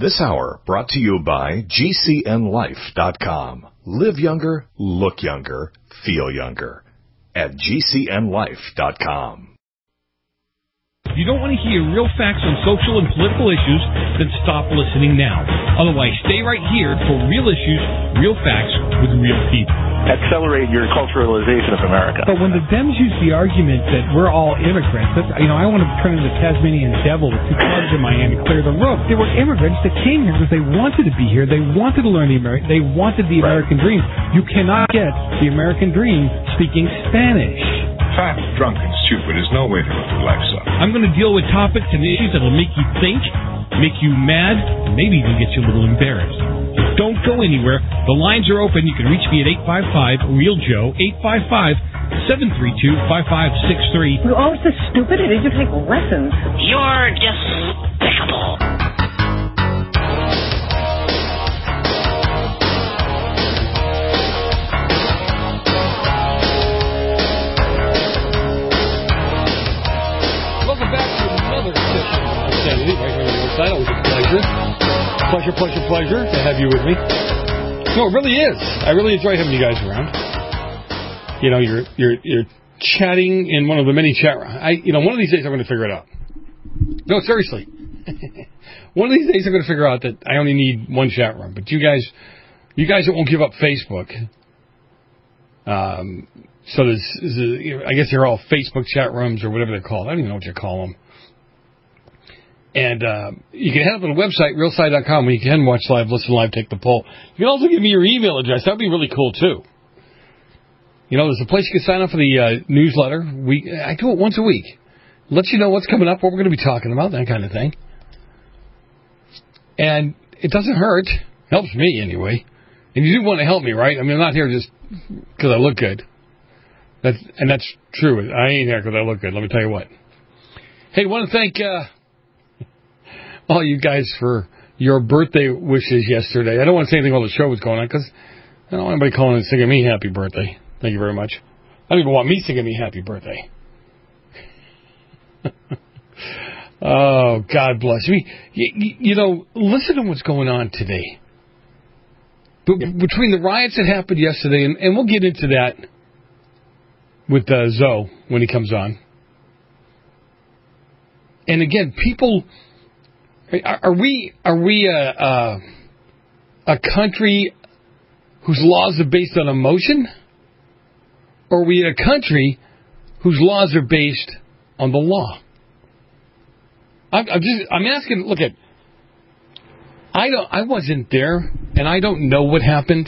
This hour brought to you by GCNLife.com. Live younger, look younger, feel younger. At GCNLife.com. If you don't want to hear real facts on social and political issues, then stop listening now. Otherwise, stay right here for real issues, real facts with real people. Accelerate your culturalization of America. But when the Dems use the argument that we're all immigrants, I want to turn into the Tasmanian devil with two clubs in my hand and clear the road. They were immigrants that came here because they wanted to be here. They wanted to learn they wanted the American dream. You cannot get the American dream speaking Spanish. Fat, drunk, and stupid is no way to live your life, son. I'm going to deal with topics and issues that will make you think, make you mad, and maybe even get you a little embarrassed. So don't go anywhere. The lines are open. You can reach me at 855-REAL-JOE, 855-732-5563. You're always so stupid. I need to take lessons. You're despicable. Always a pleasure to have you with me. No, it really is. I really enjoy having you guys around. You know, you're chatting in one of the many chat rooms. One of these days I'm going to figure it out. No, seriously. One of these days I'm going to figure out that I only need one chat room. But you guys that won't give up Facebook. So I guess they're all Facebook chat rooms or whatever they're called. I don't even know what you call them. And you can head up to the website, realside.com, where you can watch live, listen live, take the poll. You can also give me your email address. That would be really cool, too. You know, there's a place you can sign up for the newsletter. I do it once a week. Lets you know what's coming up, what we're going to be talking about, that kind of thing. And it doesn't hurt. Helps me, anyway. And you do want to help me, right? I mean, I'm not here just because I look good. That's true. I ain't here because I look good. Let me tell you what. Hey, I want to thank all you guys for your birthday wishes yesterday. I don't want to say anything while the show was going on because I don't want anybody calling and singing me happy birthday. Thank you very much. I don't even want me singing me happy birthday. Oh, God bless me. You know, listen to what's going on today. Between the riots that happened yesterday, and we'll get into that with Zoe when he comes on. And again, people... Are we a country whose laws are based on emotion? Or are we a country whose laws are based on the law? I'm asking, look at, I wasn't there, and I don't know what happened.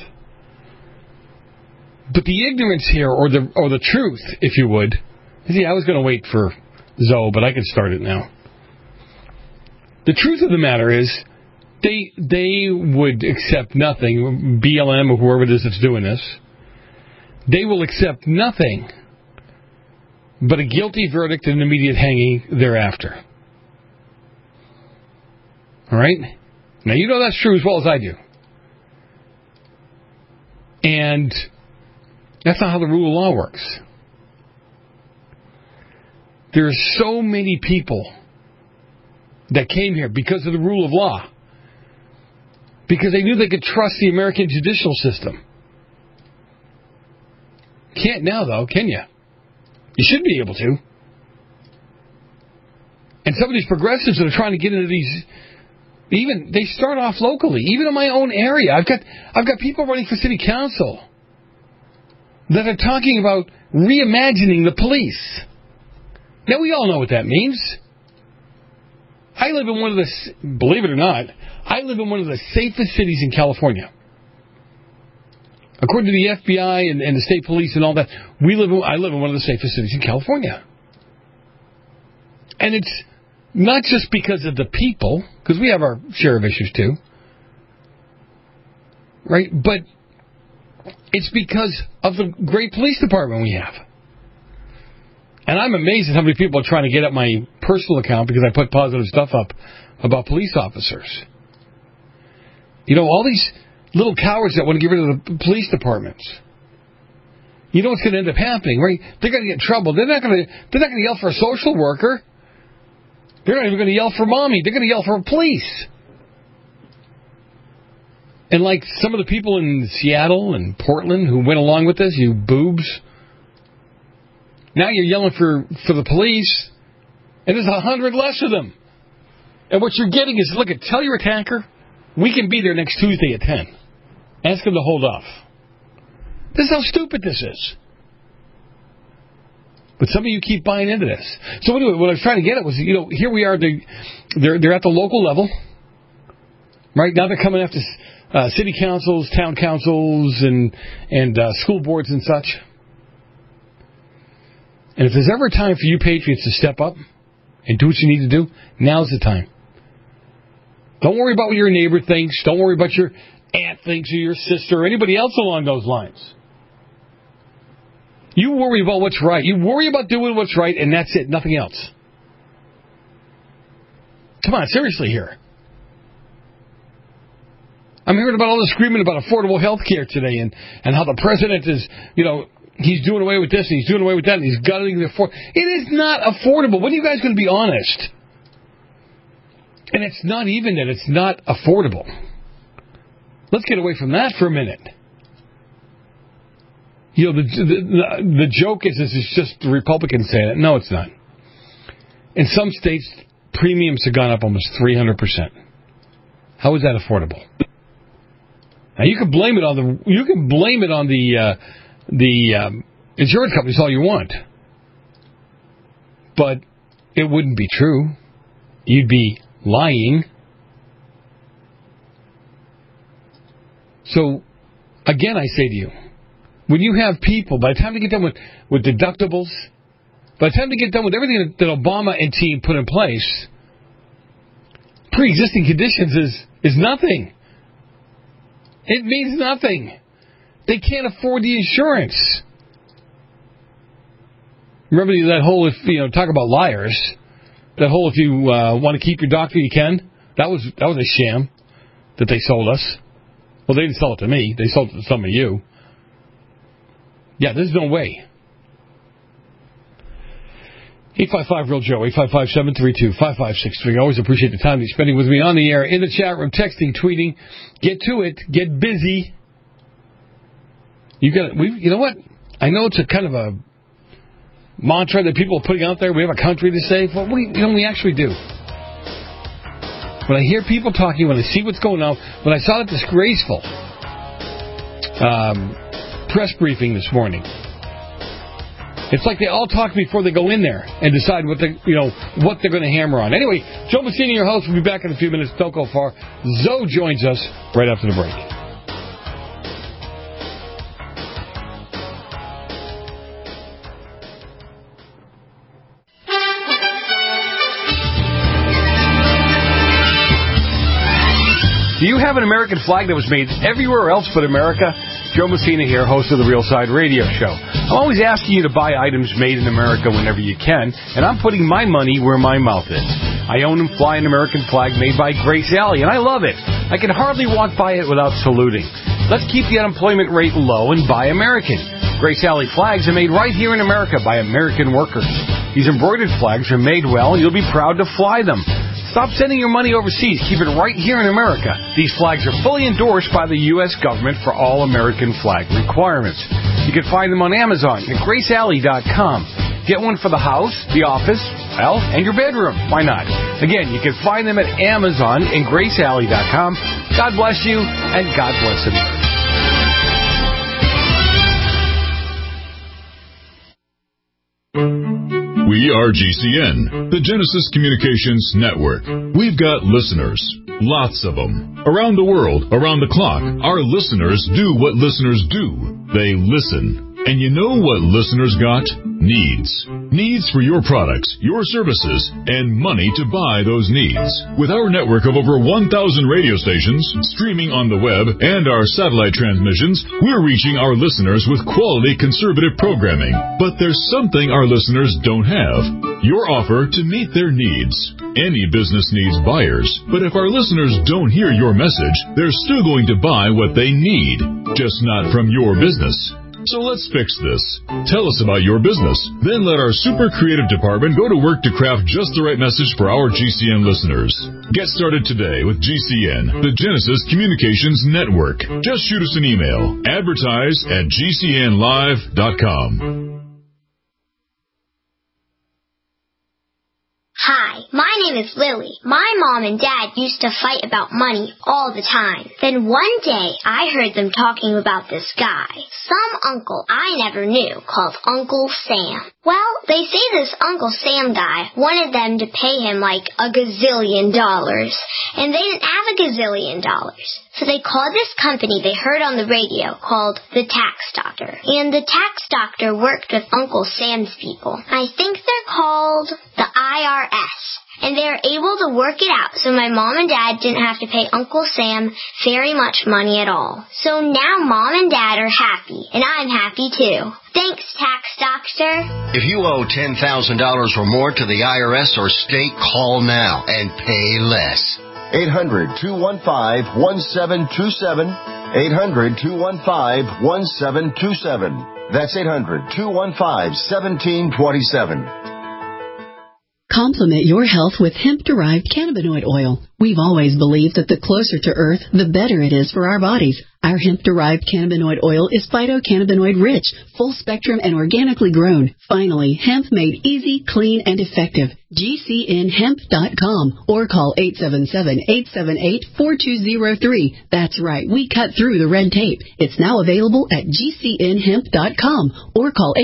But the ignorance here, or the truth, if you would, see, I was going to wait for Zoe, but I can start it now. The truth of the matter is, they would accept nothing, BLM or whoever it is that's doing this, they will accept nothing but a guilty verdict and an immediate hanging thereafter. All right? Now, you know that's true as well as I do. And that's not how the rule of law works. There's so many people that came here because of the rule of law. Because they knew they could trust the American judicial system. Can't now, though, can you? You should be able to. And some of these progressives that are trying to get into these, they start off locally. Even in my own area, I've got people running for city council that are talking about reimagining the police. Now, we all know what that means. I live in one of the, believe it or not, I live in one of the safest cities in California. According to the FBI and the state police and all that, I live in one of the safest cities in California. And it's not just because of the people, because we have our share of issues too, right? But it's because of the great police department we have. And I'm amazed at how many people are trying to get at my personal account because I put positive stuff up about police officers. You know, all these little cowards that want to get rid of the police departments. You know what's going to end up happening, right? They're going to get in trouble. They're not going to yell for a social worker. They're not even going to yell for mommy. They're going to yell for police. And like some of the people in Seattle and Portland who went along with this, you boobs, now you're yelling for the police, and there's 100 less of them. And what you're getting is, look, tell your attacker, we can be there next Tuesday at 10. Ask him to hold off. This is how stupid this is. But some of you keep buying into this. So anyway, what I was trying to get at was, here we are, they're at the local level. Right now they're coming after city councils, town councils, and school boards and such. And if there's ever a time for you patriots to step up and do what you need to do, now's the time. Don't worry about what your neighbor thinks. Don't worry about your aunt thinks or your sister or anybody else along those lines. You worry about what's right. You worry about doing what's right, and that's it. Nothing else. Come on, seriously here. I'm hearing about all this screaming about affordable health care today and how the president is, he's doing away with this and he's doing away with that and he's gutting the affordable. It is not affordable. When are you guys going to be honest? And it's not even that it's not affordable. Let's get away from that for a minute. The joke is this is just the Republicans saying it. No, it's not. In some states, premiums have gone up almost 300%. How is that affordable? Now you can blame it on the insurance companies all you want, but it wouldn't be true. You'd be lying. So again, I say to you, when you have people, by the time they get done with deductibles, by the time they get done with everything that Obama and team put in place, pre-existing conditions is nothing. It means nothing. They can't afford the insurance. Remember that whole, talk about liars, that whole if you want to keep your doctor, you can? That was a sham that they sold us. Well, they didn't sell it to me. They sold it to some of you. Yeah, there's no way. 855-REAL-JOE, 855-732-5563. I always appreciate the time you're spending with me on the air, in the chat room, texting, tweeting. Get to it. Get busy. You know what? I know it's a kind of a mantra that people are putting out there. We have a country to save. Well, we actually do. When I hear people talking, when I see what's going on, when I saw that disgraceful press briefing this morning, it's like they all talk before they go in there and decide what they're going to hammer on. Anyway, Joe Messina, your host, will be back in a few minutes. Don't go far. Zoe joins us right after the break. Do you have an American flag that was made everywhere else but America? Joe Messina here, host of the Real Side Radio Show. I'm always asking you to buy items made in America whenever you can, and I'm putting my money where my mouth is. I own and fly an American flag made by Grace Alley, and I love it. I can hardly walk by it without saluting. Let's keep the unemployment rate low and buy American. Grace Alley flags are made right here in America by American workers. These embroidered flags are made well, and you'll be proud to fly them. Stop sending your money overseas. Keep it right here in America. These flags are fully endorsed by the U.S. government for all American flag requirements. You can find them on Amazon at GraceAlley.com. Get one for the house, the office, and your bedroom. Why not? Again, you can find them at Amazon and GraceAlley.com. God bless you, and God bless America. We are GCN, the Genesis Communications Network. We've got listeners, lots of them. Around the world, around the clock, our listeners do what listeners do. They listen. And you know what listeners got? Needs. Needs for your products, your services, and money to buy those needs. With our network of over 1,000 radio stations, streaming on the web, and our satellite transmissions, we're reaching our listeners with quality conservative programming. But there's something our listeners don't have. Your offer to meet their needs. Any business needs buyers, but if our listeners don't hear your message, they're still going to buy what they need, just not from your business. So let's fix this. Tell us about your business. Then let our super creative department go to work to craft just the right message for our GCN listeners. Get started today with GCN, the Genesis Communications Network. Just shoot us an email. Advertise@gcnlive.com. Hi, my name is Lily. My mom and dad used to fight about money all the time. Then one day, I heard them talking about this guy, some uncle I never knew, called Uncle Sam. Well, they say this Uncle Sam guy wanted them to pay him like $1 gazillion, and they didn't have $1 gazillion. So they called this company they heard on the radio called the Tax Doctor. And the Tax Doctor worked with Uncle Sam's people. I think they're called the IRS. And they were able to work it out so my mom and dad didn't have to pay Uncle Sam very much money at all. So now mom and dad are happy, and I'm happy too. Thanks, Tax Doctor. If you owe $10,000 or more to the IRS or state, call now and pay less. 800-215-1727. 800-215-1727. That's 800-215-1727. Complement your health with hemp-derived cannabinoid oil. We've always believed that the closer to Earth, the better it is for our bodies. Our hemp-derived cannabinoid oil is phytocannabinoid-rich, full-spectrum, and organically grown. Finally, hemp made easy, clean, and effective. GCNhemp.com or call 877-878-4203. That's right, we cut through the red tape. It's now available at GCNhemp.com or call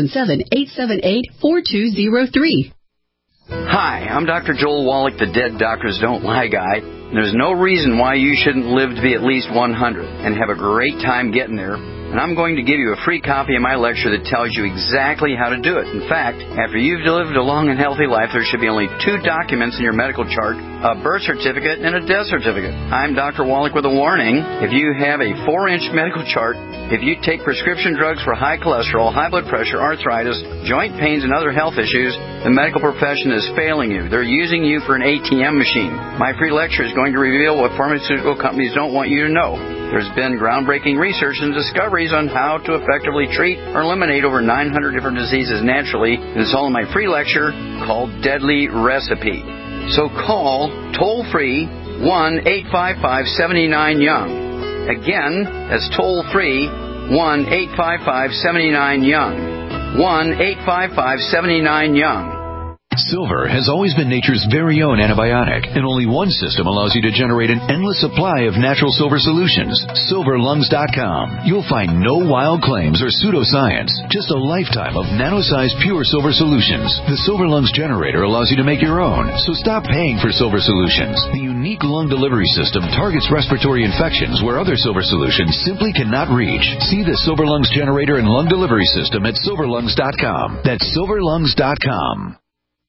877-878-4203. Hi, I'm Dr. Joel Wallach, the Dead Doctors Don't Lie guy. There's no reason why you shouldn't live to be at least 100 and have a great time getting there. And I'm going to give you a free copy of my lecture that tells you exactly how to do it. In fact, after you've lived a long and healthy life, there should be only 2 documents in your medical chart, a birth certificate and a death certificate. I'm Dr. Wallach with a warning. If you have a 4-inch medical chart, if you take prescription drugs for high cholesterol, high blood pressure, arthritis, joint pains, and other health issues, the medical profession is failing you. They're using you for an ATM machine. My free lecture is going to reveal what pharmaceutical companies don't want you to know. There's been groundbreaking research and discoveries on how to effectively treat or eliminate over 900 different diseases naturally. And it's all in my free lecture called Deadly Recipe. So call toll-free 1-855-79-YOUNG. Again, that's toll-free 1-855-79-YOUNG. 1-855-79-YOUNG. Silver has always been nature's very own antibiotic, and only one system allows you to generate an endless supply of natural silver solutions. SilverLungs.com. You'll find no wild claims or pseudoscience, just a lifetime of nano-sized pure silver solutions. The Silver Lungs generator allows you to make your own, so stop paying for silver solutions. The unique lung delivery system targets respiratory infections where other silver solutions simply cannot reach. See the Silver Lungs generator and lung delivery system at SilverLungs.com. That's SilverLungs.com.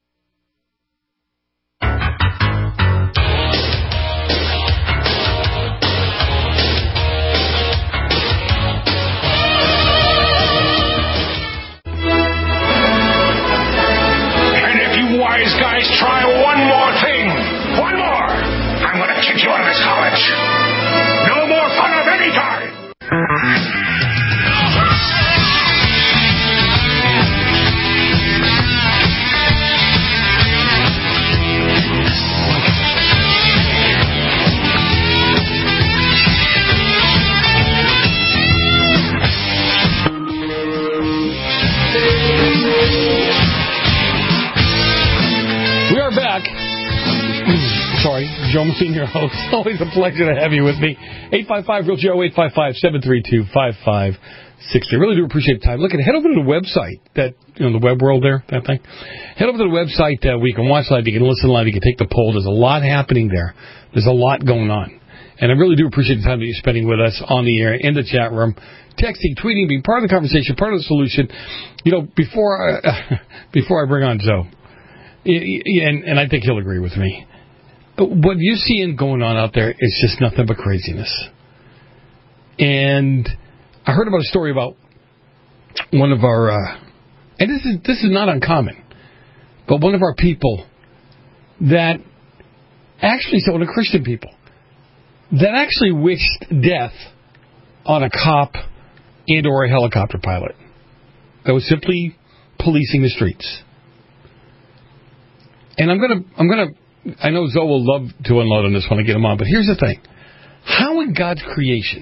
Wise guys, try one more thing. One more. I'm going to kick you out of this college. No more fun of any kind. Sorry, Joe Messina, your host. Always a pleasure to have you with me. 855-REAL-JOE, 855-732-5560. I really do appreciate the time. Look, head over to the website, that, the web world there, that thing. Head over to the website that we can watch live, you can listen live, you can take the poll. There's a lot happening there. There's a lot going on. And I really do appreciate the time that you're spending with us on the air, in the chat room, texting, tweeting, being part of the conversation, part of the solution. Before I bring on Joe, and I think he'll agree with me, what you're seeing going on out there is just nothing but craziness. And I heard about a story about one of our, and this is not uncommon, but one of our people that actually, one of the Christian people, that actually wished death on a cop and or a helicopter pilot that was simply policing the streets. And I'm gonna I know Zoe will love to unload on this when I get him on, but here's the thing. How in God's creation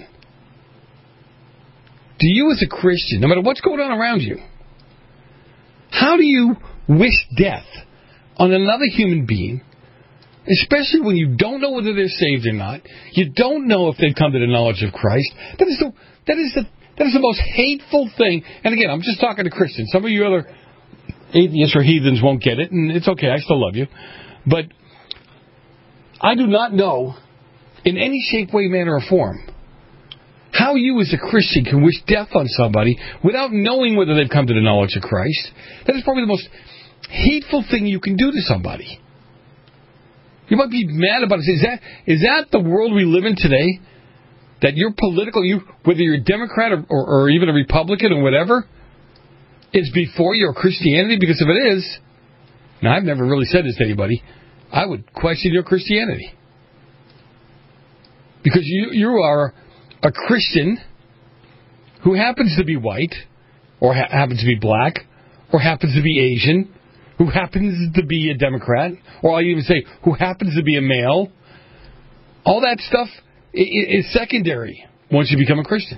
do you as a Christian, no matter what's going on around you, how do you wish death on another human being, especially when you don't know whether they're saved or not, you don't know if they've come to the knowledge of Christ? That is the most hateful thing. And again, I'm just talking to Christians. Some of you other atheists or heathens won't get it, and it's okay. I still love you. But I do not know in any shape, way, manner, or form how you as a Christian can wish death on somebody without knowing whether they've come to the knowledge of Christ. That is probably the most hateful thing you can do to somebody. You might be mad about it. Is that the world we live in today? That you're political, whether you're a Democrat or even a Republican or whatever, is before your Christianity? Because if it is, now I've never really said this to anybody, I would question your Christianity. Because you are a Christian who happens to be white, or happens to be black, or happens to be Asian, who happens to be a Democrat, or I even say who happens to be a male. All that stuff is secondary once you become a Christian.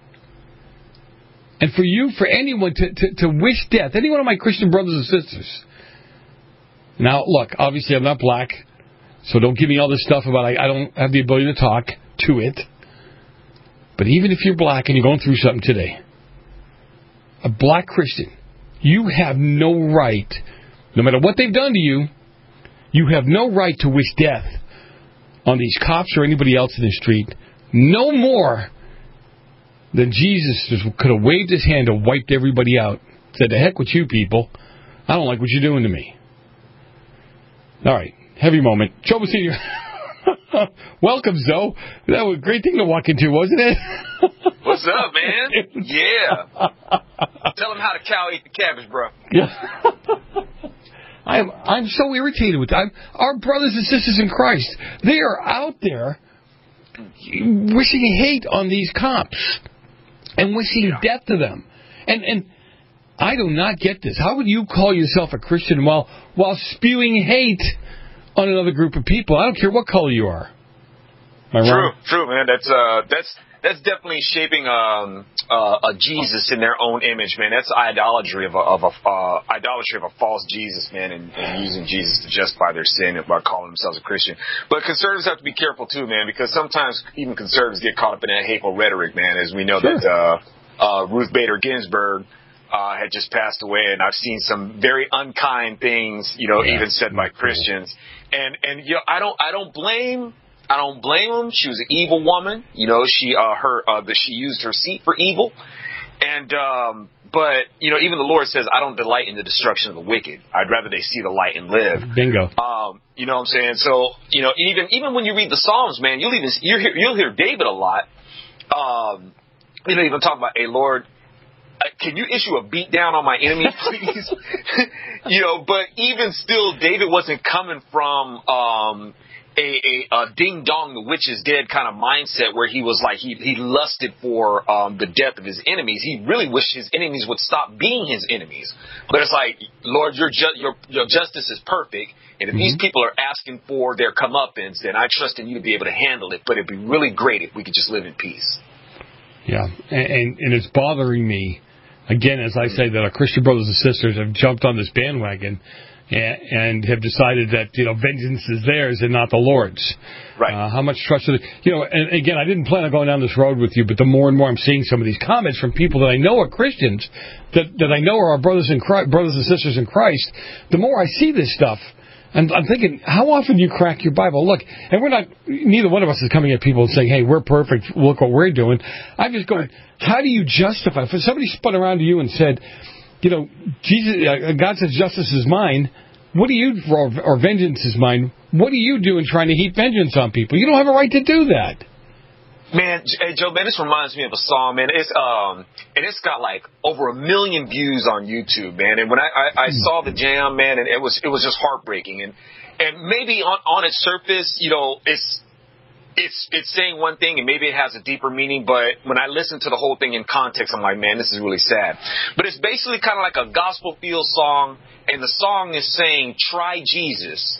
And for anyone to wish death, any one of my Christian brothers and sisters. Now, look, obviously I'm not black, so don't give me all this stuff about I don't have the ability to talk to it. But even if you're black and you're going through something today, a black Christian, you have no right, no matter what they've done to you, you have no right to wish death on these cops or anybody else in the street, no more than Jesus just could have waved his hand and wiped everybody out. Said, to heck with you people. I don't like what you're doing to me. All right, heavy moment. Joe Messina. Welcome, Zoe. That was a great thing to walk into, wasn't it? What's up, man? Yeah. Tell him how the cow ate the cabbage, bro. Yeah. I'm so irritated with that. Our brothers and sisters in Christ, they are out there wishing hate on these cops and wishing death to them. And I do not get this. How would you call yourself a Christian while spewing hate on another group of people? I don't care what color you are. Am I wrong? True, man. That's definitely shaping a Jesus in their own image, man. That's idolatry of a false Jesus, man, and using Jesus to justify their sin by calling themselves a Christian. But conservatives have to be careful too, man, because sometimes even conservatives get caught up in that hateful rhetoric, man. As we know that Ruth Bader Ginsburg had just passed away, and I've seen some very unkind things, even said by Christians. And I don't blame them. She was an evil woman. She used her seat for evil. And but even the Lord says, I don't delight in the destruction of the wicked. I'd rather they see the light and live. Bingo. You know what I'm saying? So, even when you read the Psalms, man, you'll hear David a lot. Even talk about, hey, Lord, can you issue a beat down on my enemies, please? But even still, David wasn't coming from a ding dong, the witch is dead kind of mindset where he was like he lusted for the death of his enemies. He really wished his enemies would stop being his enemies. But it's like, Lord, your justice is perfect, and if these people are asking for their comeuppance, then I trust in you to be able to handle it. But it'd be really great if we could just live in peace. Yeah, and it's bothering me. Again, as I say, that our Christian brothers and sisters have jumped on this bandwagon and have decided that, vengeance is theirs and not the Lord's. Right. How much trust is and again, I didn't plan on going down this road with you, but the more and more I'm seeing some of these comments from people that I know are Christians, that I know are our brothers and sisters in Christ, the more I see this stuff, and I'm thinking, how often do you crack your Bible? Look, and neither one of us is coming at people and saying, hey, we're perfect, look what we're doing. I'm just going, how do you justify? If somebody spun around to you and said, Jesus, God says justice is mine, what do you, or vengeance is mine, what do you do in trying to heap vengeance on people? You don't have a right to do that. Man, hey, Joe, man, this reminds me of a song, man. It's got like over 1 million views on YouTube, man. And when I saw the jam, man, and it was just heartbreaking. And maybe on its surface, it's saying one thing and maybe it has a deeper meaning. But when I listen to the whole thing in context, I'm like, man, this is really sad. But it's basically kind of like a gospel feel song. And the song is saying, try Jesus.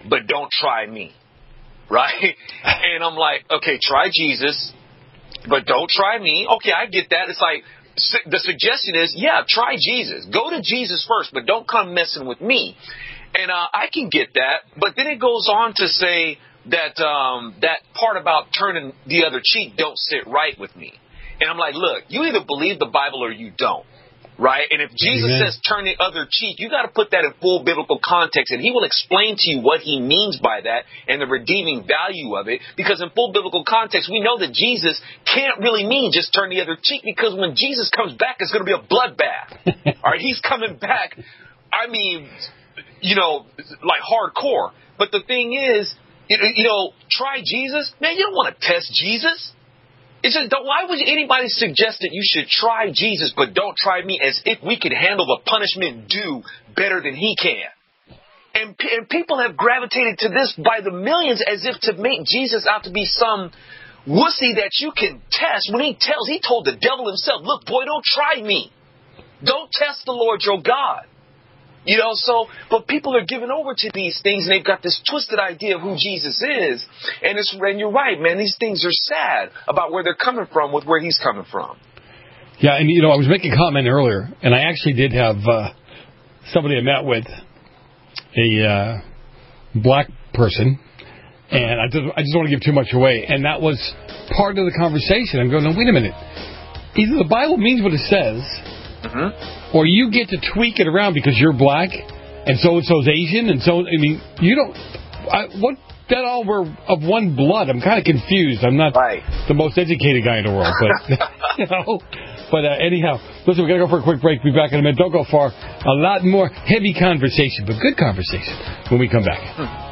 but don't try me. Right? And I'm like, okay, try Jesus, but don't try me. Okay, I get that. It's like, the suggestion is, yeah, try Jesus. Go to Jesus first, but don't come messing with me. And I can get that. But then it goes on to say that that part about turning the other cheek don't sit right with me. And I'm like, look, you either believe the Bible or you don't. Right? And if Jesus says turn the other cheek, you got to put that in full biblical context, and he will explain to you what he means by that and the redeeming value of it, because in full biblical context, we know that Jesus can't really mean just turn the other cheek, because when Jesus comes back, it's going to be a bloodbath. All right? He's coming back, I mean, you know, like hardcore. But the thing is, you know, try Jesus. Man, you don't want to test Jesus. It's just, why would anybody suggest that you should try Jesus but don't try me, as if we could handle the punishment due better than he can? And people have gravitated to this by the millions, as if to make Jesus out to be some wussy that you can test. When he told the devil himself, look, boy, don't try me. Don't test the Lord your God. You know, but people are giving over to these things, and they've got this twisted idea of who Jesus is. And you're right, man, these things are sad about where they're coming from with where he's coming from. Yeah, and, you know, I was making a comment earlier, and I actually did have somebody I met with, a black person, and I just don't want to give too much away, and that was part of the conversation. I'm going, no, wait a minute. Either the Bible means what it says, or you get to tweak it around because you're black, and so-and-so's Asian, and so, I mean, you don't, what, that all we're of one blood. I'm kind of confused. I'm not the most educated guy in the world, but, you know, but anyhow, listen, we're going to go for a quick break. Be back in a minute. Don't go far. A lot more heavy conversation, but good conversation when we come back.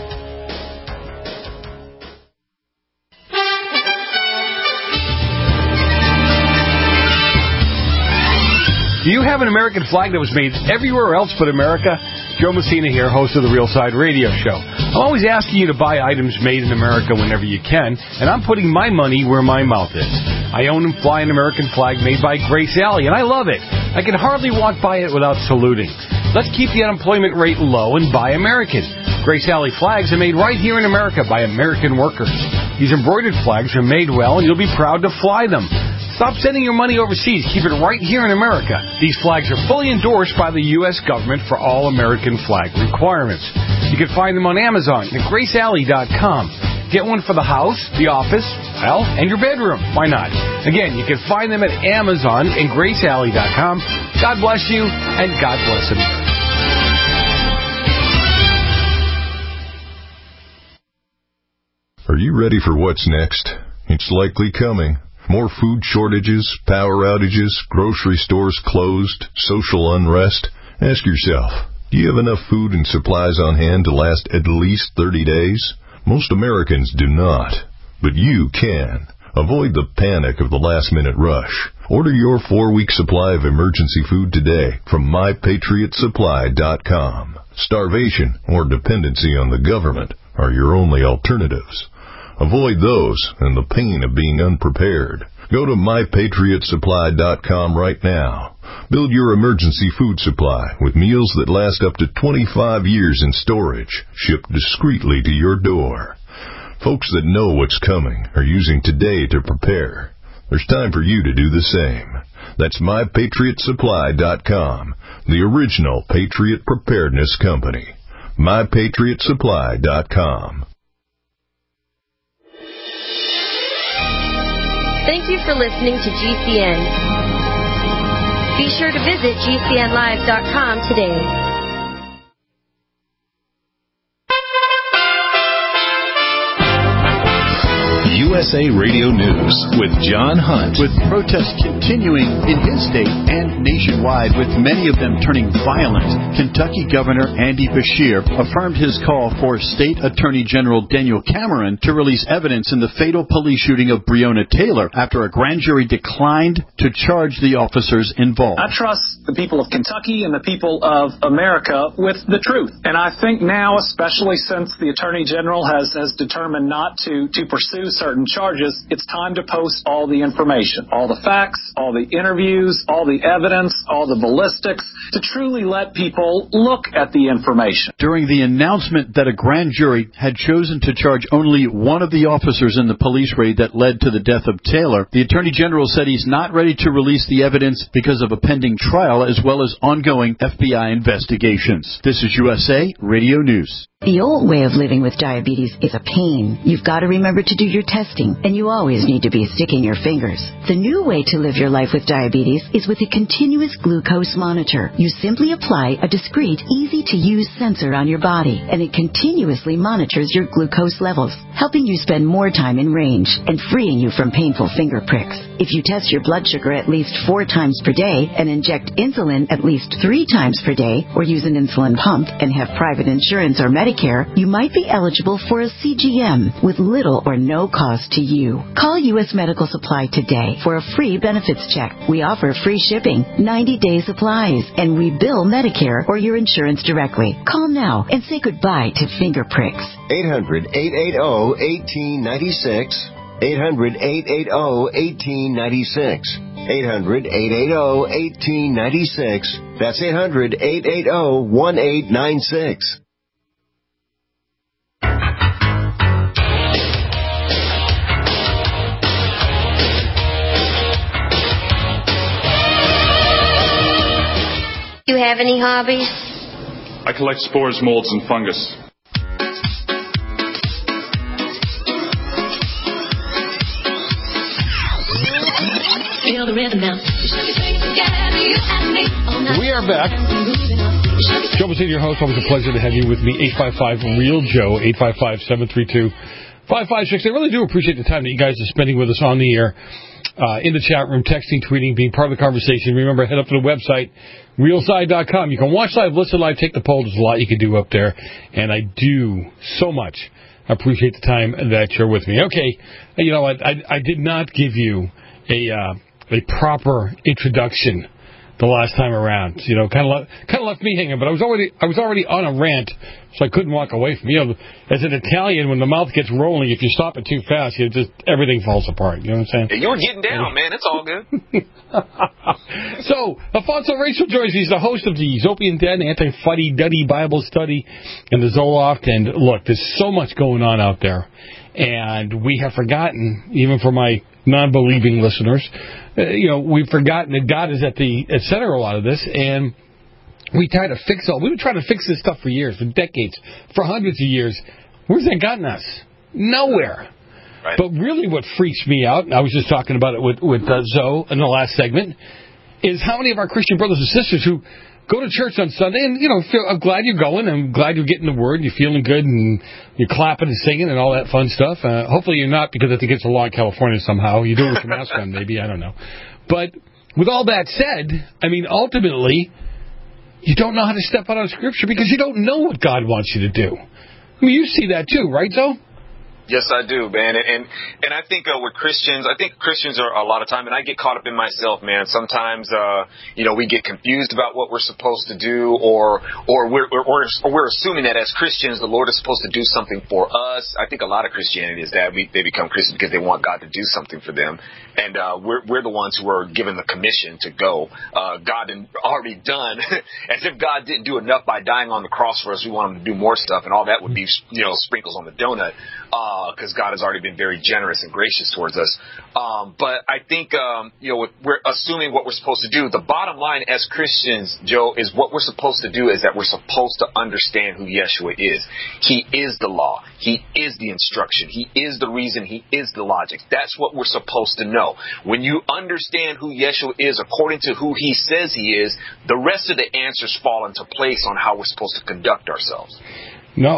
Do you have an American flag that was made everywhere else but America? Joe Messina here, host of the Real Side Radio Show. I'm always asking you to buy items made in America whenever you can, and I'm putting my money where my mouth is. I own and fly an American flag made by Grace Alley, and I love it. I can hardly walk by it without saluting. Let's keep the unemployment rate low and buy American. Grace Alley flags are made right here in America by American workers. These embroidered flags are made well, and you'll be proud to fly them. Stop sending your money overseas. Keep it right here in America. These flags are fully endorsed by the U.S. government for all American flag requirements. You can find them on Amazon at GraceAlley.com. Get one for the house, the office, well, and your bedroom. Why not? Again, you can find them at Amazon and GraceAlley.com. God bless you, and God bless America. Are you ready for what's next? It's likely coming. More food shortages, power outages, grocery stores closed, social unrest. Ask yourself, do you have enough food and supplies on hand to last at least 30 days? Most Americans do not, but you can. Avoid the panic of the last-minute rush. Order your 4-week supply of emergency food today from MyPatriotSupply.com. Starvation or dependency on the government are your only alternatives. Avoid those and the pain of being unprepared. Go to MyPatriotSupply.com right now. Build your emergency food supply with meals that last up to 25 years in storage, shipped discreetly to your door. Folks that know what's coming are using today to prepare. There's time for you to do the same. That's MyPatriotSupply.com, the original Patriot Preparedness Company. MyPatriotSupply.com. Thank you for listening to GCN. Be sure to visit GCNlive.com today. USA Radio News with John Hunt. With protests continuing in his state and nationwide, with many of them turning violent, Kentucky Governor Andy Beshear affirmed his call for State Attorney General Daniel Cameron to release evidence in the fatal police shooting of Breonna Taylor after a grand jury declined to charge the officers involved. I trust the people of Kentucky and the people of America with the truth. And I think now, especially since the Attorney General has determined not to pursue certain certain charges, it's time to post all the information, all the facts, all the interviews, all the evidence, all the ballistics, to truly let people look at the information. During the announcement that a grand jury had chosen to charge only one of the officers in the police raid that led to the death of Taylor, the Attorney General said he's not ready to release the evidence because of a pending trial as well as ongoing FBI investigations. This is USA Radio News. The old way of living with diabetes is a pain. You've got to remember to do your testing, and you always need to be sticking your fingers. The new way to live your life with diabetes is with a continuous glucose monitor. You simply apply a discreet, easy-to-use sensor on your body, and it continuously monitors your glucose levels, helping you spend more time in range and freeing you from painful finger pricks. If you test your blood sugar at least 4 times per day and inject insulin at least 3 times per day, or use an insulin pump and have private insurance or Medicare, you might be eligible for a CGM with little or no cost to you. Call U.S. Medical Supply today for a free benefits check. We offer free shipping, 90-day supplies, and we bill Medicare or your insurance directly. Call now and say goodbye to finger pricks. 800-880-1896. 800-880-1896. 800-880-1896. That's 800-880-1896. Do you have any hobbies? I collect spores, molds, and fungus. Feel the rhythm now. We are back. Joe Messina, your host. Always a pleasure to have you with me. 855-REAL-JOE, 855-732-5566. I really do appreciate the time that you guys are spending with us on the air, in the chat room, texting, tweeting, being part of the conversation. Remember, head up to the website, realside.com. You can watch live, listen live, take the poll. There's a lot you can do up there, and I do so much appreciate the time that you're with me. Okay, you know what? I did not give you a proper introduction the last time around. You know, kind of left me hanging. But I was already on a rant, so I couldn't walk away from. You know, as an Italian, when the mouth gets rolling, if you stop it too fast, everything falls apart. You know what I'm saying? Hey, you were getting down, man. It's all good. So, Alfonso Rachel joins me. He's the host of the Zopian Den Anti-Fuddy-Duddy Bible Study and the Zoloft. And look, there's so much going on out there, and we have forgotten, even for my non-believing listeners, we've forgotten that God is at the center of a lot of this, and we've been trying to fix this stuff for years, for decades, for hundreds of years. Where's that gotten us? Nowhere. Right. But really what freaks me out, and I was just talking about it with Zoe in the last segment, is how many of our Christian brothers and sisters who go to church on Sunday and, I'm glad you're going, I'm glad you're getting the word, you're feeling good, and you're clapping and singing and all that fun stuff. Hopefully you're not, because I think it's a law in California somehow. You do it with your mask on, maybe, I don't know. But with all that said, ultimately, you don't know how to step out on Scripture because you don't know what God wants you to do. You see that too, right, Zoe? Yes, I do, man. And I think with Christians, Christians are a lot of time, and I get caught up in myself, man. Sometimes, we get confused about what we're supposed to do, or we're assuming that as Christians, the Lord is supposed to do something for us. I think a lot of Christianity is that they become Christians because they want God to do something for them. And we're the ones who are given the commission to go. God had already done, as if God didn't do enough by dying on the cross for us. We want him to do more stuff, and all that would be, sprinkles on the donut. Because God has already been very generous and gracious towards us. But I think, we're assuming what we're supposed to do. The bottom line as Christians, Joe, is what we're supposed to do is that we're supposed to understand who Yeshua is. He is the law. He is the instruction. He is the reason. He is the logic. That's what we're supposed to know. When you understand who Yeshua is according to who he says he is, the rest of the answers fall into place on how we're supposed to conduct ourselves. No,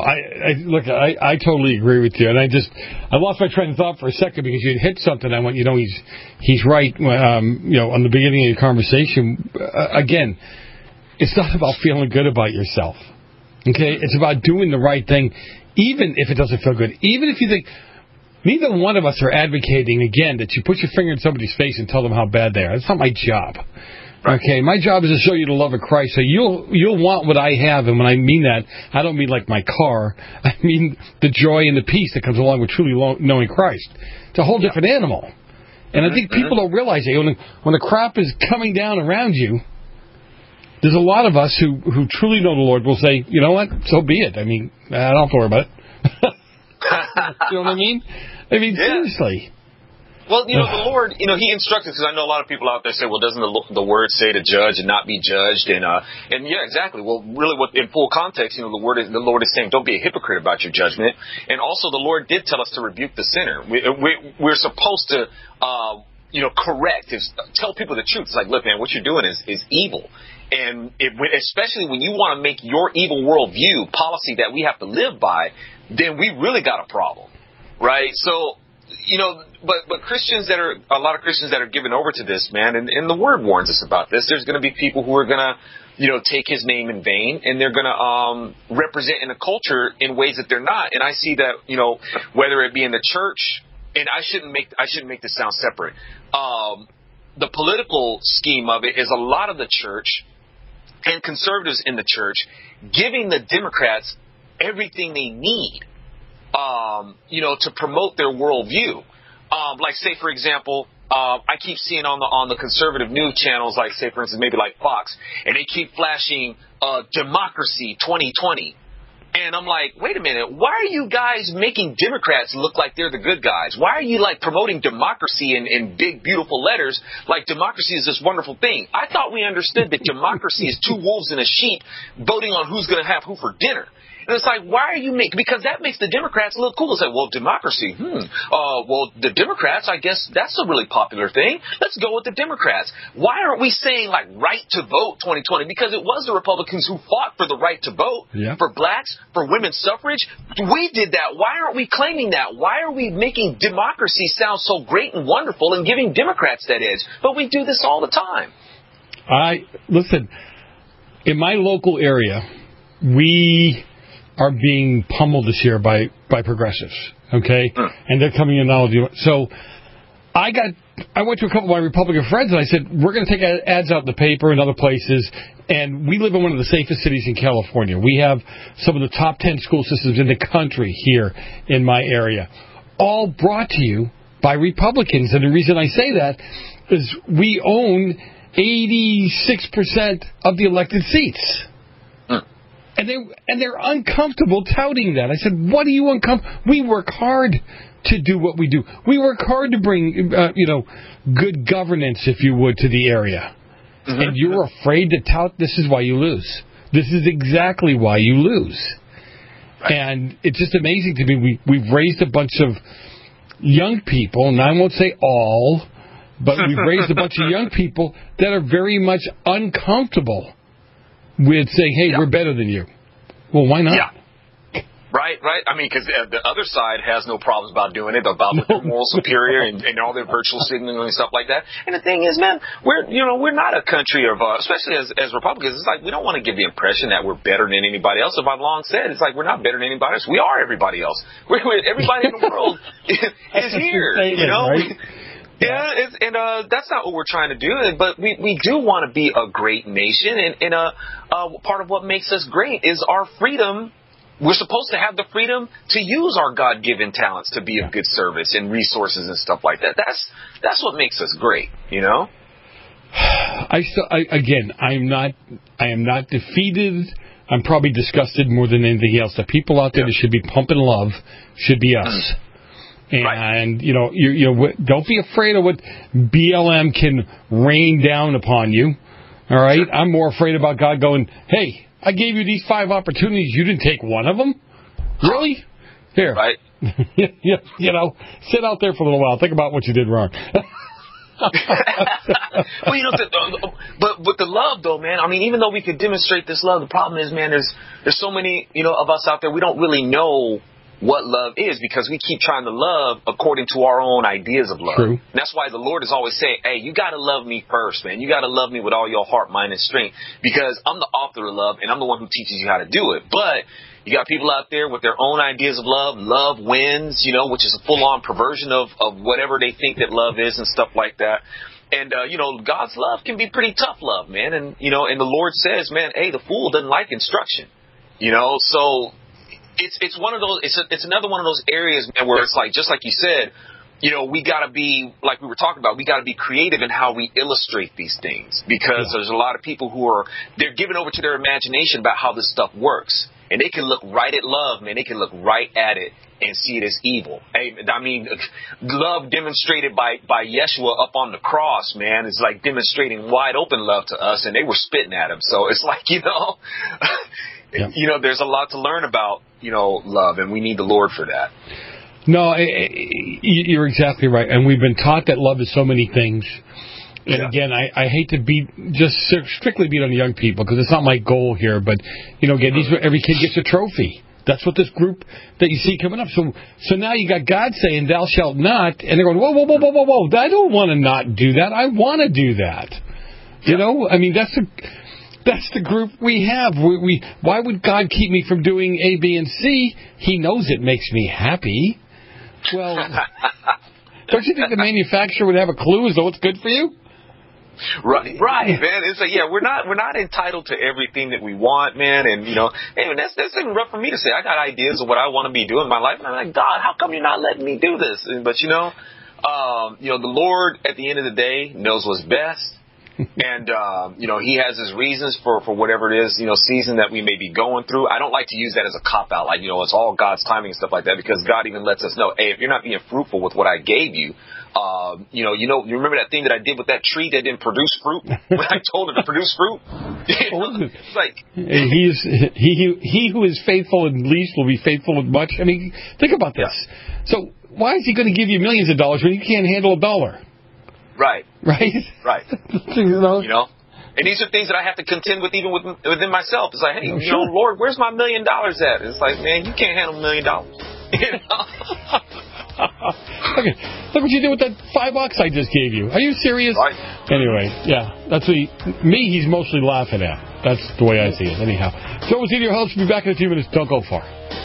I totally agree with you, and I lost my train of thought for a second because you hit something. I went, he's right. On the beginning of the conversation, again, it's not about feeling good about yourself. Okay, it's about doing the right thing, even if it doesn't feel good. Even if you think, neither one of us are advocating again that you put your finger in somebody's face and tell them how bad they are. That's not my job. Okay, my job is to show you the love of Christ, so you'll want what I have, and when I mean that, I don't mean like my car. I mean the joy and the peace that comes along with truly knowing Christ. It's a whole different animal, and I think people don't realize it. When the crap is coming down around you, there's a lot of us who truly know the Lord will say, you know what, so be it. I mean, I don't have to worry about it. You know what I mean? Seriously. Well, the Lord, He instructed, because I know a lot of people out there say, well, doesn't the Word say to judge and not be judged? And yeah, exactly. Well, really, in full context, the Lord is saying, don't be a hypocrite about your judgment. And also, the Lord did tell us to rebuke the sinner. We're supposed to, correct, tell people the truth. It's like, look, man, what you're doing is evil. And especially when you want to make your evil worldview policy that we have to live by, then we really got a problem, right? So, but Christians a lot of Christians that are given over to this, man, and the Word warns us about this. There's going to be people who are going to, take His name in vain, and they're going to represent in a culture in ways that they're not. And I see that, whether it be in the church, and I shouldn't make this sound separate. The political scheme of it is a lot of the church and conservatives in the church giving the Democrats everything they need. To promote their worldview. Like, say, for example, I keep seeing on the conservative news channels, like, say, for instance, maybe like Fox, and they keep flashing Democracy 2020. And I'm like, wait a minute, why are you guys making Democrats look like they're the good guys? Why are you, promoting democracy in big, beautiful letters, like democracy is this wonderful thing? I thought we understood that democracy is two wolves and a sheep voting on who's going to have who for dinner. And it's like, why are you because that makes the Democrats look cool. It's like, well, democracy, well, the Democrats, I guess that's a really popular thing. Let's go with the Democrats. Why aren't we saying, right to vote 2020? Because it was the Republicans who fought for the right to vote, for blacks, for women's suffrage. We did that. Why aren't we claiming that? Why are we making democracy sound so great and wonderful and giving Democrats that edge? But we do this all the time. Listen, in my local area, we are being pummeled this year by progressives, okay? And they're coming in all. So I went to a couple of my Republican friends and I said, we're going to take ads out in the paper and other places, and we live in one of the safest cities in California. We have some of the top 10 school systems in the country here in my area, all brought to you by Republicans. And the reason I say that is we own 86% of the elected seats. And they're uncomfortable touting that. I said, what are you uncomfortable? We work hard to do what we do. We work hard to bring, good governance, if you would, to the area. And you're afraid to tout. This is why you lose. This is exactly why you lose. And it's just amazing to me. We've raised a bunch of young people, and I won't say all, but we've raised a bunch of young people that are very much uncomfortable with saying, hey, we're better than you. Well, why not? Yeah. Right. I mean, because the other side has no problems about doing it, about the moral superior and all their virtual signaling and stuff like that. And the thing is, man, we're not a country of, especially as Republicans, it's like we don't want to give the impression that we're better than anybody else. As I've long said, it's like we're not better than anybody else. We are everybody else. Everybody in the world is here, Right? Yeah, and that's not what we're trying to do. But we do want to be a great nation, and part of what makes us great is our freedom. We're supposed to have the freedom to use our God-given talents to be of good service and resources and stuff like that. That's what makes us great, I am not defeated. I'm probably disgusted more than anything else. The people out there that should be pumping love should be us. And, don't be afraid of what BLM can rain down upon you. All right? Sure. I'm more afraid about God going, hey, I gave you these 5 opportunities. You didn't take one of them? Really? Here. Right. Sit out there for a little while. Think about what you did wrong. Well, but with the love, though, man, I mean, even though we could demonstrate this love, the problem is, man, there's so many, of us out there, we don't really know what love is, because we keep trying to love according to our own ideas of love. True. And that's why the Lord is always saying, hey, you got to love me first, man. You got to love me with all your heart, mind, and strength, because I'm the author of love, and I'm the one who teaches you how to do it. But you got people out there with their own ideas of love. Love wins, which is a full-on perversion of whatever they think that love is and stuff like that. And, God's love can be pretty tough love, man. And, and the Lord says, man, hey, the fool doesn't like instruction. So it's one of those, it's another one of those areas, man, where it's like, just like you said, we got to be, like we were talking about, we got to be creative in how we illustrate these things, because there's a lot of people they're given over to their imagination about how this stuff works. And they can look right at love, man. They can look right at it and see it as evil. I mean, love demonstrated by Yeshua up on the cross, man, is like demonstrating wide open love to us, and they were spitting at him. So it's like, there's a lot to learn about, love, and we need the Lord for that. No, you're exactly right. And we've been taught that love is so many things. And again, I hate to strictly beat on the young people, because it's not my goal here. But, again, every kid gets a trophy. That's what this group that you see coming up. So now you got God saying, thou shalt not. And they're going, whoa, whoa, whoa, whoa, whoa, whoa. I don't want to not do that. I want to do that. I mean, that's the group we have. Why would God keep me from doing A, B, and C? He knows it makes me happy. Well, don't you think the manufacturer would have a clue as though it's good for you? Right, man. It's like, we're not entitled to everything that we want, man. And that's even rough for me to say. I got ideas of what I want to be doing in my life, and I'm like, God, how come you're not letting me do this? But the Lord at the end of the day knows what's best, and He has His reasons for whatever it is, season that we may be going through. I don't like to use that as a cop out, like it's all God's timing and stuff like that, because God even lets us know, hey, if you're not being fruitful with what I gave you. You remember that thing that I did with that tree that didn't produce fruit when I told it to produce fruit? It's like he who is faithful in least will be faithful in much. I mean, think about this. So why is He going to give you millions of dollars when you can't handle $1? Right. And these are things that I have to contend with even within myself. It's like, hey, Lord, where's my $1 million at? It's like, man, you can't handle $1 million. Okay, look what you did with that $5 I just gave you. Are you serious? Right. Anyway, that's he's mostly laughing at. That's the way I see it. Anyhow, Joe was your host. We'll be back in a few minutes. Don't go far.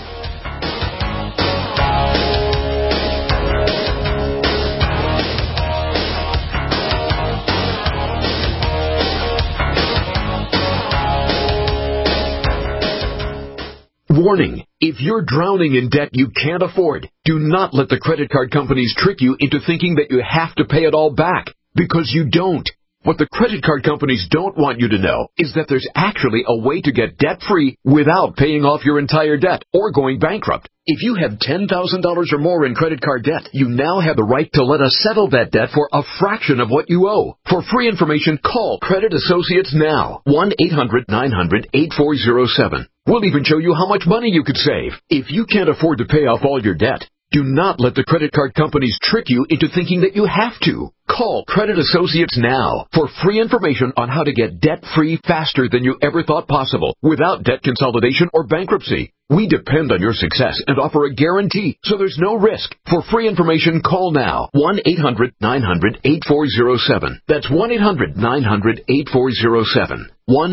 Warning. If you're drowning in debt you can't afford, do not let the credit card companies trick you into thinking that you have to pay it all back, because you don't. What the credit card companies don't want you to know is that there's actually a way to get debt-free without paying off your entire debt or going bankrupt. If you have $10,000 or more in credit card debt, you now have the right to let us settle that debt for a fraction of what you owe. For free information, call Credit Associates now. 1-800-900-8407. We'll even show you how much money you could save. If you can't afford to pay off all your debt, do not let the credit card companies trick you into thinking that you have to. Call Credit Associates now for free information on how to get debt-free faster than you ever thought possible without debt consolidation or bankruptcy. We depend on your success and offer a guarantee, so there's no risk. For free information, call now. 1-800-900-8407. That's 1-800-900-8407.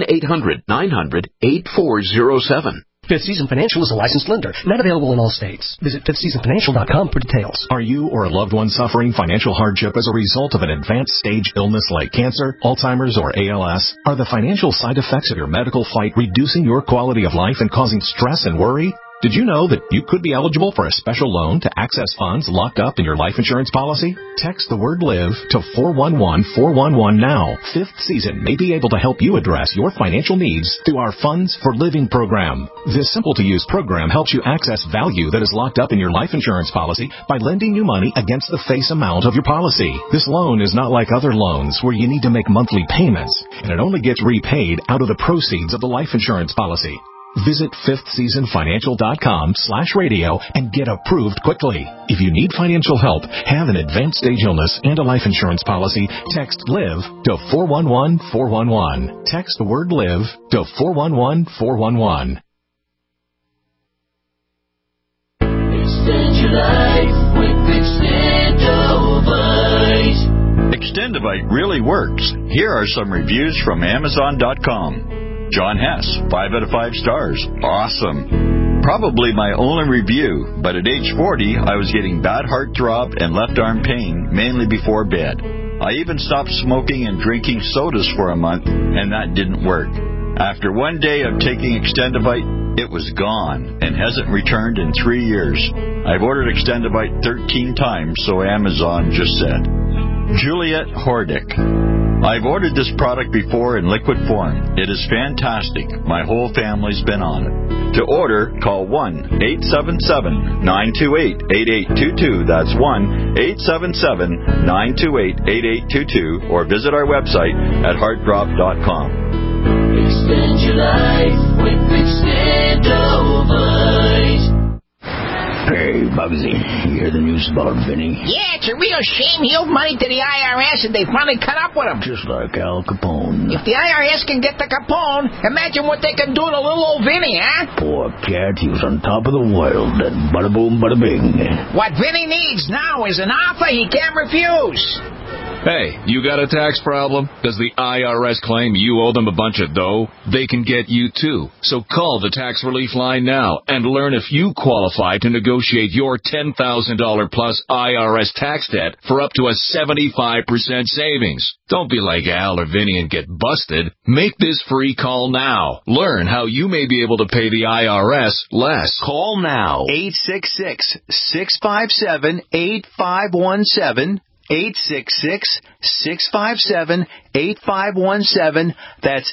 1-800-900-8407. Fifth Season Financial is a licensed lender, not available in all states. Visit fifthseasonfinancial.com for details. Are you or a loved one suffering financial hardship as a result of an advanced stage illness like cancer, Alzheimer's, or ALS? Are the financial side effects of your medical fight reducing your quality of life and causing stress and worry? Did you know that you could be eligible for a special loan to access funds locked up in your life insurance policy? Text the word LIVE to 411-411 now. Fifth Season may be able to help you address your financial needs through our Funds for Living program. This simple-to-use program helps you access value that is locked up in your life insurance policy by lending you money against the face amount of your policy. This loan is not like other loans where you need to make monthly payments, and it only gets repaid out of the proceeds of the life insurance policy. Visit fifthseasonfinancial.com/radio and get approved quickly. If you need financial help, have an advanced stage illness, and a life insurance policy, text LIVE to 411-411. Text the word LIVE to 411-411. Extend your life with Extendovite. Extendovite really works. Here are some reviews from Amazon.com. John Hess, 5 out of 5 stars. Awesome. Probably my only review, but at age 40, I was getting bad heart throb and left arm pain, mainly before bed. I even stopped smoking and drinking sodas for a month, and that didn't work. After one day of taking Extendivite, it was gone and hasn't returned in 3 years. I've ordered Extendivite 13 times, so Amazon just said. Juliet Hordick. I've ordered this product before in liquid form. It is fantastic. My whole family's been on it. To order, call 1-877-928-8822. That's 1-877-928-8822. Or visit our website at heartdrop.com. Extend your life with Extendovite. Hey, Bugsy, you hear the news about Vinny? Yeah, it's a real shame he owed money to the IRS and they finally cut up with him. Just like Al Capone. If the IRS can get to Capone, imagine what they can do to little old Vinny, huh? Poor cat, he was on top of the world. Then bada boom, bada bing. What Vinny needs now is an offer he can't refuse. Hey, you got a tax problem? Does the IRS claim you owe them a bunch of dough? They can get you too. So call the Tax Relief Line now and learn if you qualify to negotiate your $10,000 plus IRS tax debt for up to a 75% savings. Don't be like Al or Vinny and get busted. Make this free call now. Learn how you may be able to pay the IRS less. Call now. 866-657-8517. 866-657-8517. That's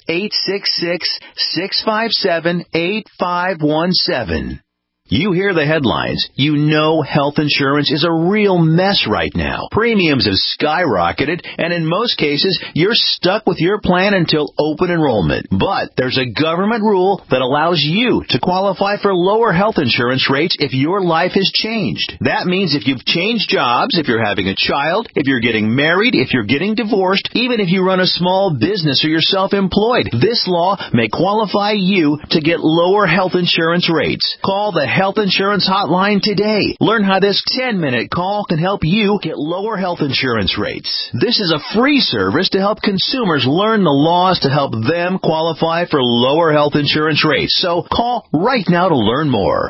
866-657-8517. You hear the headlines. You know health insurance is a real mess right now. Premiums have skyrocketed, and in most cases, you're stuck with your plan until open enrollment. But there's a government rule that allows you to qualify for lower health insurance rates if your life has changed. That means if you've changed jobs, if you're having a child, if you're getting married, if you're getting divorced, even if you run a small business or you're self-employed, this law may qualify you to get lower health insurance rates. Call the Health Insurance Hotline today. Learn how this 10-minute call can help you get lower health insurance rates. This is a free service to help consumers learn the laws to help them qualify for lower health insurance rates. So call right now to learn more.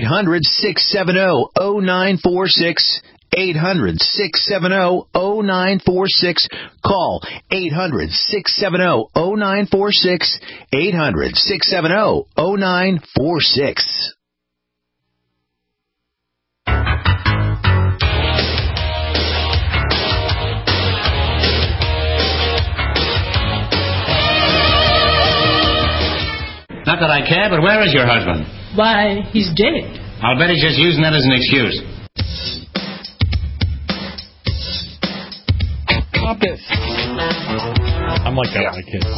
800-670-0946. 800-670-0946. Call 800-670-0946. 800-670-0946. Not that I care, but where is your husband? Why, he's dead. I'll bet he's just using that as an excuse. Stop this. I'm like that with my kids.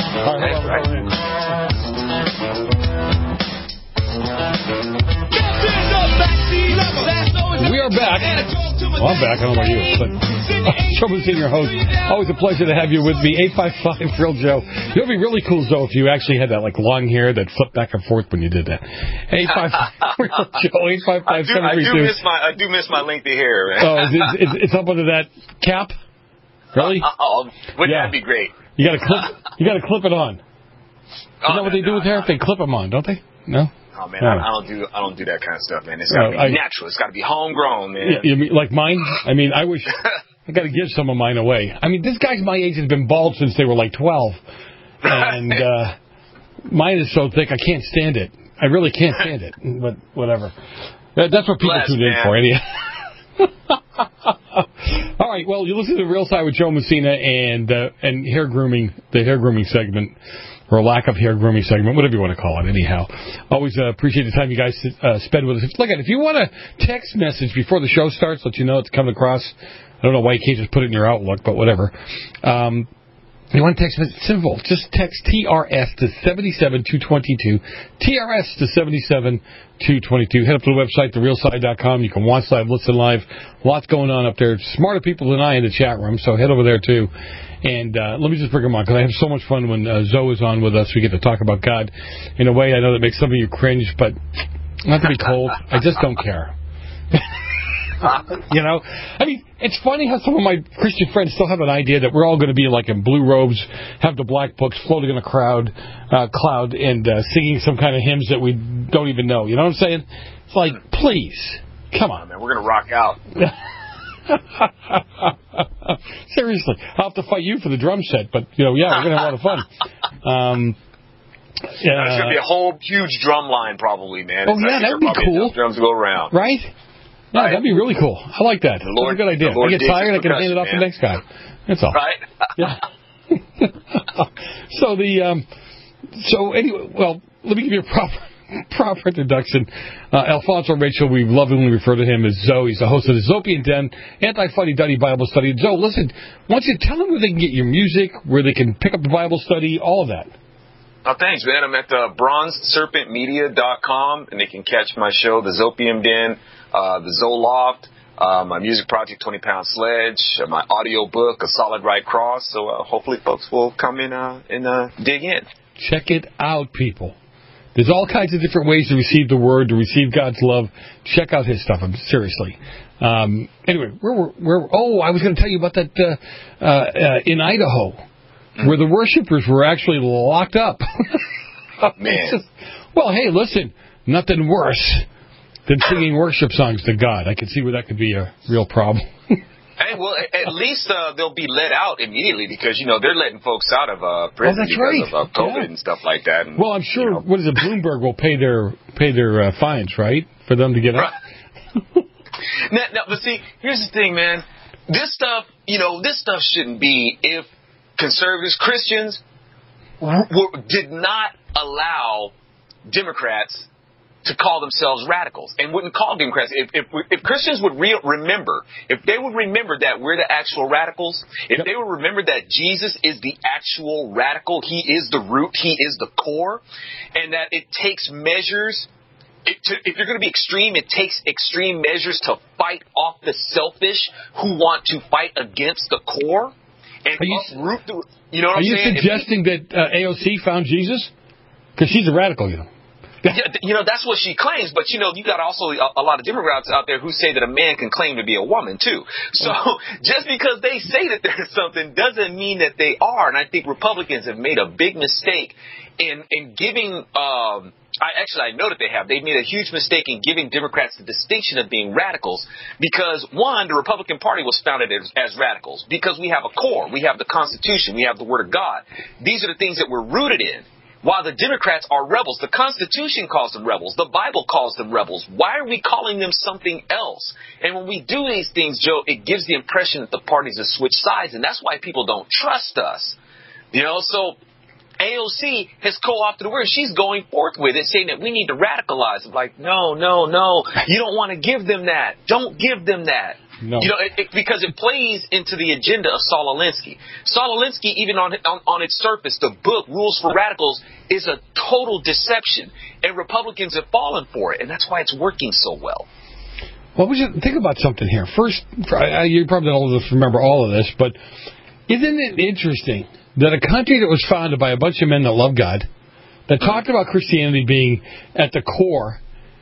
We are back. Well, I'm back. I don't know about you, but Joe Messina, your host. Always a pleasure to have you with me. 855 Real Joe. It would be really cool, Joe, if you actually had that like long hair that flipped back and forth when you did that. 855 Real Joe. 855-732. I do miss my lengthy hair, man. Oh, it's up under that cap. Really? Wouldn't that be great? You got to clip it on. Isn't that what they do with hair? They clip them on, don't they? No. Oh man, I don't do that kind of stuff, man. It's got to be natural. It's got to be homegrown, man. You mean like mine? I mean, I wish I got to give some of mine away. I mean, this guy's my age has been bald since they were like 12, and mine is so thick I can't stand it. I really can't stand it. But whatever. That's what people tune in for, anyhow. All right, well, you listen to The Real Side with Joe Messina and hair grooming, the hair grooming segment, or lack of hair grooming segment, whatever you want to call it, anyhow. Always appreciate the time you guys spend with us. Look, if you want a text message before the show starts, let you know it's coming across. I don't know why you can't just put it in your Outlook, but whatever. You want to text message? Simple. Just text TRS to 77222. TRS to 77222. Head up to the website, therealside.com. You can watch live, listen live. Lots going on up there. Smarter people than I in the chat room, so head over there too. And let me just bring them on, because I have so much fun when Zoe is on with us. We get to talk about God in a way I know that makes some of you cringe, but not to be cold, I just don't care. You know, I mean, it's funny how some of my Christian friends still have an idea that we're all going to be like in blue robes, have the black books floating in a cloud, and singing some kind of hymns that we don't even know. You know what I'm saying? It's like, please, come on, man, we're going to rock out. Seriously, I'll have to fight you for the drum set, but we're gonna have a lot of fun. There's gonna be a whole huge drum line, probably, man. Oh yeah, that'd be cool. Drums to go around, right? Yeah, that'd be really cool. I like that. That's a good idea. I get tired, I can hand it off the next guy. That's all. Right? Yeah. So anyway, well, let me give you a proper introduction. Alfonso Rachel, we lovingly refer to him as Zoe. He's the host of the Zopian Den, Anti-Fuddy-Duddy Bible Study. Joe, listen, why don't you tell them where they can get your music, where they can pick up the Bible study, all of that. Oh, thanks, man. I'm at bronzeserpentmedia.com, and they can catch my show, The Zopium Den, The Zoloft, my music project, 20 Pound Sledge, my audio book, A Solid Right Cross. So hopefully folks will come in and dig in. Check it out, people. There's all kinds of different ways to receive the Word, to receive God's love. Check out his stuff. Seriously. Anyway, I was going to tell you about that in Idaho, where the worshipers were actually locked up. Man. Well, hey, listen, nothing worse than singing worship songs to God. I can see where that could be a real problem. Hey, well, at least they'll be let out immediately because, they're letting folks out of prison because of COVID and stuff like that. And, well, I'm sure, what is it, Bloomberg will pay their fines, right, for them to get out? Now, but see, here's the thing, man. This stuff shouldn't be if conservatives, Christians, did not allow Democrats to call themselves radicals and wouldn't call Democrats. If Christians would remember, if they would remember that we're the actual radicals, if they would remember that Jesus is the actual radical, he is the root, he is the core, and that it takes measures, if you're going to be extreme, it takes extreme measures to fight off the selfish who want to fight against the core and uproot the, you know what I'm saying? Are you suggesting that AOC found Jesus? Because she's a radical, Yeah, that's what she claims, but you got also a lot of Democrats out there who say that a man can claim to be a woman too. So just because they say that they're something doesn't mean that they are. And I think Republicans have made a big mistake in giving. I know that they have. They've made a huge mistake in giving Democrats the distinction of being radicals because, one, the Republican Party was founded as radicals because we have a core, we have the Constitution, we have the Word of God. These are the things that we're rooted in. While the Democrats are rebels, the Constitution calls them rebels, the Bible calls them rebels. Why are we calling them something else? And when we do these things, Joe, it gives the impression that the parties have switched sides, and that's why people don't trust us. So AOC has co-opted the word. She's going forth with it, saying that we need to radicalize. I'm like, no. You don't want to give them that. Don't give them that. No. Because it plays into the agenda of Saul Alinsky. Saul Alinsky, even on its surface, the book, Rules for Radicals, is a total deception. And Republicans have fallen for it. And that's why it's working so well. Well, think about something here. First, you probably don't remember all of this, but isn't it interesting that a country that was founded by a bunch of men that love God, that talked about Christianity being at the core,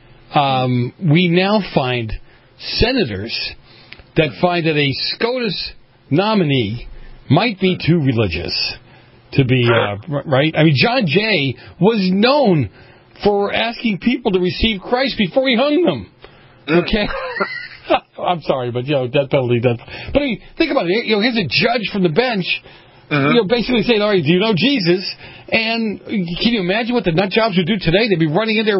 we now find senators that find that a SCOTUS nominee might be too religious to be right. I mean, John Jay was known for asking people to receive Christ before he hung them. Okay, I'm sorry, but death penalty. But I mean, think about it. Here's a judge from the bench. Basically saying, all right, do you know Jesus? And can you imagine what the nut jobs would do today? They'd be running in there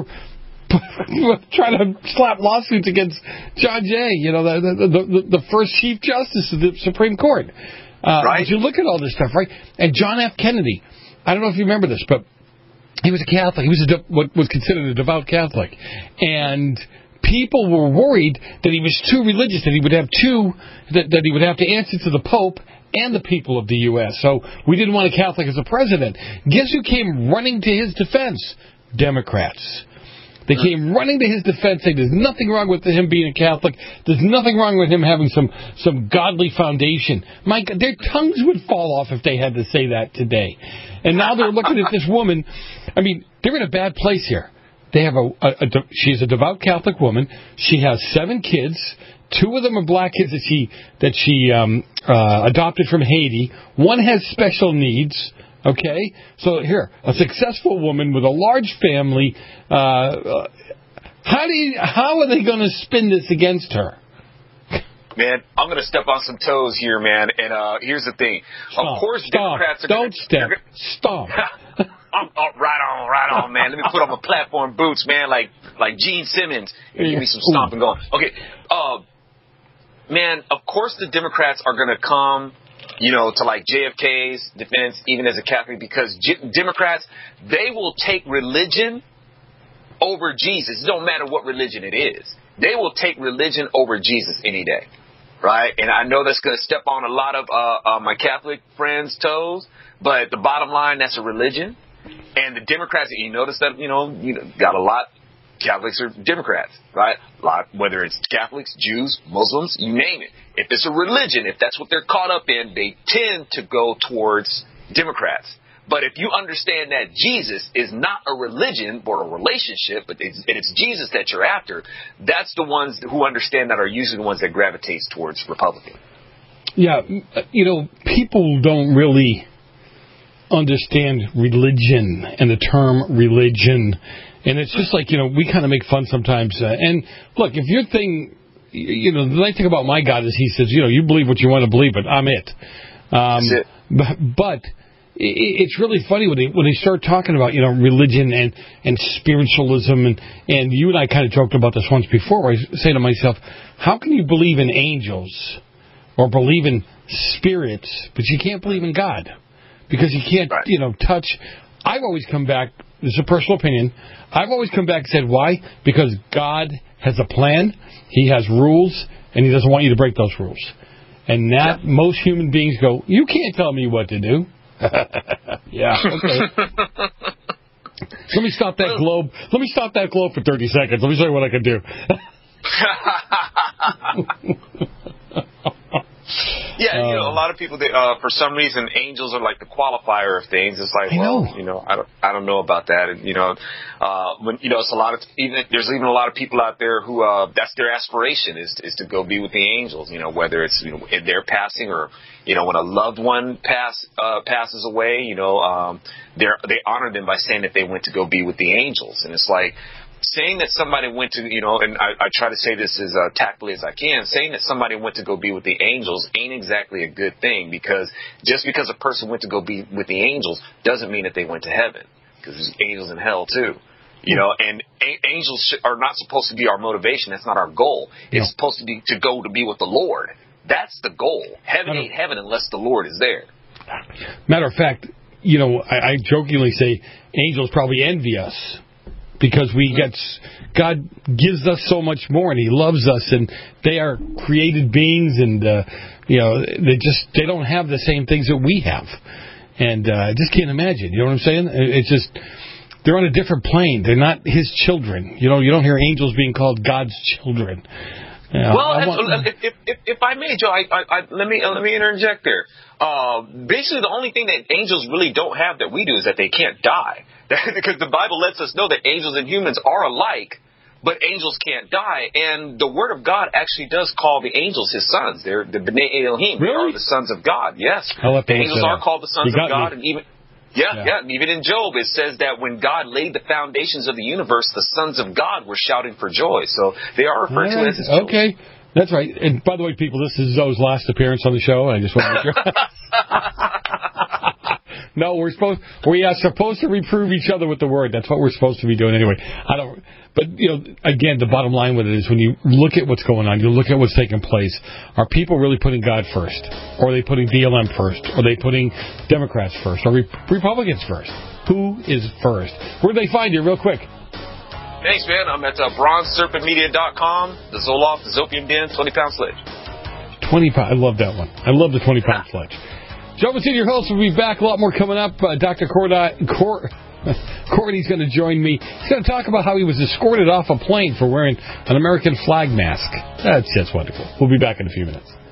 trying to slap lawsuits against John Jay, the first Chief Justice of the Supreme Court. Right. But you look at all this stuff, right? And John F. Kennedy, I don't know if you remember this, but he was a Catholic. He was what was considered a devout Catholic. And people were worried that he was too religious, that he would have that he would have to answer to the Pope and the people of the U.S. So we didn't want a Catholic as a president. Guess who came running to his defense? Democrats. They came running to his defense, saying there's nothing wrong with him being a Catholic. There's nothing wrong with him having some godly foundation. Mike, their tongues would fall off if they had to say that today. And now they're looking at this woman. I mean, they're in a bad place here. They have she's a devout Catholic woman. She has 7 kids. 2 of them are black kids that she adopted from Haiti. 1 has special needs. Okay, so here, a successful woman with a large family. How are they going to spin this against her? man, I'm going to step on some toes here, man. And here's the thing. Of course, Democrats are Don't step. Stop. Right on, man. Let me put on my platform boots, man, like Gene Simmons. Give me some stomping going. Okay, man, of course the Democrats are going to come, to like JFK's defense, even as a Catholic, because Democrats, they will take religion over Jesus. It don't matter what religion it is. They will take religion over Jesus any day, right? And I know that's going to step on a lot of my Catholic friends' toes, but the bottom line, that's a religion. And the Democrats, you notice that, got a lot. Catholics are Democrats, right? A lot, whether it's Catholics, Jews, Muslims, you name it. If it's a religion, if that's what they're caught up in, they tend to go towards Democrats. But if you understand that Jesus is not a religion or a relationship, but it's Jesus that you're after, that's the ones who understand that are usually the ones that gravitate towards Republican. Yeah, people don't really understand religion and the term religion. And it's just like, we kind of make fun sometimes. And look, if your thing, the nice thing about my God is he says, you believe what you want to believe, but I'm it. That's it. But it's really funny when they start talking about, religion and spiritualism. And you and I kind of joked about this once before, where I say to myself, how can you believe in angels or believe in spirits, but you can't believe in God? Because you can't, touch. I've always come back, this is a personal opinion, I've always come back and said, why? Because God has a plan, he has rules, and he doesn't want you to break those rules. And that, most human beings go, you can't tell me what to do. Yeah, okay. Let me stop that globe. Let me stop that globe for 30 seconds. Let me show you what I can do. Yeah, a lot of people, for some reason, angels are like the qualifier of things. It's like, I don't know about that. And, when it's a lot of, there's even a lot of people out there who, that's their aspiration is to go be with the angels, whether it's, in their passing or, when a loved one passes away, they honor them by saying that they went to go be with the angels. And it's like, saying that somebody went to, and I try to say this as tactfully as I can, saying that somebody went to go be with the angels ain't exactly a good thing, because just because a person went to go be with the angels doesn't mean that they went to heaven, because there's angels in hell too. And angels are not supposed to be our motivation. That's not our goal. It's supposed to be to go to be with the Lord. That's the goal. Heaven ain't heaven unless the Lord is there. Matter of fact, I jokingly say angels probably envy us, because God gives us so much more, and he loves us, and they are created beings, and they don't have the same things that we have, and I just can't imagine. You know what I'm saying? It's just they're on a different plane. They're not his children. You don't hear angels being called God's children. If I may, Joe, let me interject there. Basically, the only thing that angels really don't have that we do is that they can't die. Because the Bible lets us know that angels and humans are alike, but angels can't die. And the Word of God actually does call the angels his sons. They're the B'nai Elohim. Really? They are the sons of God. Yes. The angels are called the sons of God. And even even in Job, it says that when God laid the foundations of the universe, the sons of God were shouting for joy. So they are referred to as his children. Okay. That's right. And by the way, people, this is Zoe's last appearance on the show. I just want to make sure. No, we are supposed to reprove each other with the word. That's what we're supposed to be doing anyway. But again, the bottom line with it is when you look at what's going on, you look at what's taking place, are people really putting God first? Or are they putting BLM first? Or are they putting Democrats first? Or Republicans first? Who is first? Where do they find you real quick? Thanks, man. I'm at bronzeserpentmedia.com. The Zoloft, the Zopium Den, 20-pound sledge. 20-pound. I love that one. I love the 20-pound sledge. Joe Messina, your host, will be back. A lot more coming up. Dr. Courtney's going to join me. He's going to talk about how he was escorted off a plane for wearing an American flag mask. That's just wonderful. We'll be back in a few minutes.